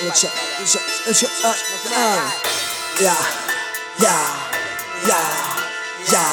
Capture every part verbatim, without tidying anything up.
ну чё, ну чё, ну чё, а, а. Я, я, я, я,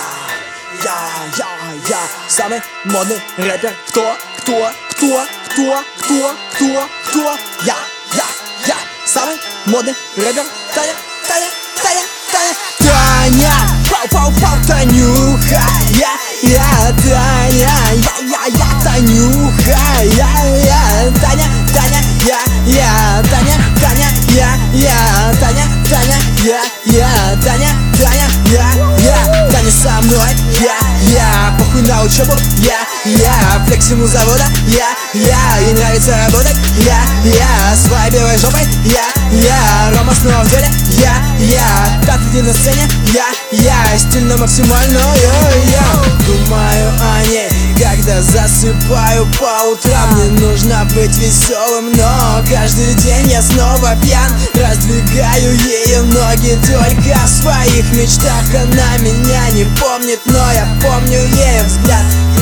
я, я, я самый модный рэпер. Кто, кто, кто, кто, кто, кто, кто? Я, я, я самый модный рэпер. Таня, Таня, Таня, Таня, Таня, пау, пау, пау, Танюха. Я, я, Таня, я, я, я, Танюха. Я, я, Таня, Таня, я, я, Таня, Таня, я, я, Таня, Таня, я, я, Таня, Таня, я, я, Таня со мной. Я, я, похуй на учебу. Я, я, флексим у завода. Я, я, ей нравится работать. Я, я, своей белой жопой. Я, я, Рома снова в деле. Я, я, пятый на сцене. Я, я, стильно максимально. Я, я, думаю о ней, когда засыпаю по утрам. Мне нужно быть веселым, но каждый день я снова пьян. Раздвигаю ее ноги только в своих мечтах. Она меня не помнит, но я помню ее взгляд.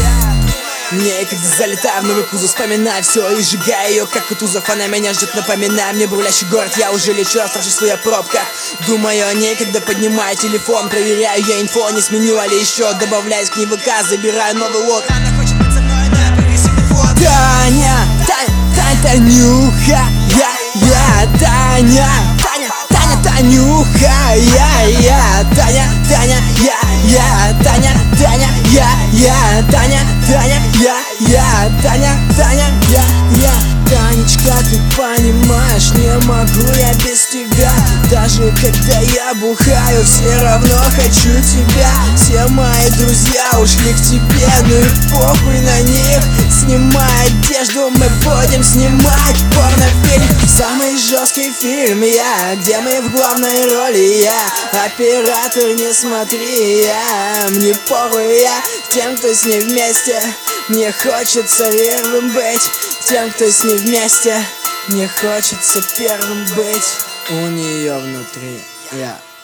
Мне, когда залетаю в новый кузов, вспоминаю все и сжигаю ее, как Кутузов. Она меня ждет, напоминая мне бурлящий город. Я уже лечу, оставшись в своей пробках. Думаю о ней, когда поднимаю телефон. Проверяю я инфо, не сменила ли еще. Добавляюсь к ней в ВК, забираю новый лог. Она хочет быть со мной на прогрессивный фон. Таня, Таня, Таня, Танюха. Я, я, Таня, Таня, Таня, Танюха. Я, я, Таня, Таня, я, я, Таня, Таня, я, я, Таня, Таня, я, я, Таня, Таня, я, я. Танечка, ты понимаешь, не могу я без тебя. Даже когда я бухаю, все равно хочу тебя. Все мои друзья ушли к тебе, ну и похуй на них. Снимай одежду, мы будем снимать порнофильм. Самый жесткий фильм я, где мы в главной роли. Я оператор, не смотри, я, мне похуй, я тем, кто с ней вместе. Мне хочется первым быть тем, кто с ней вместе. Мне хочется первым быть у нее внутри. Я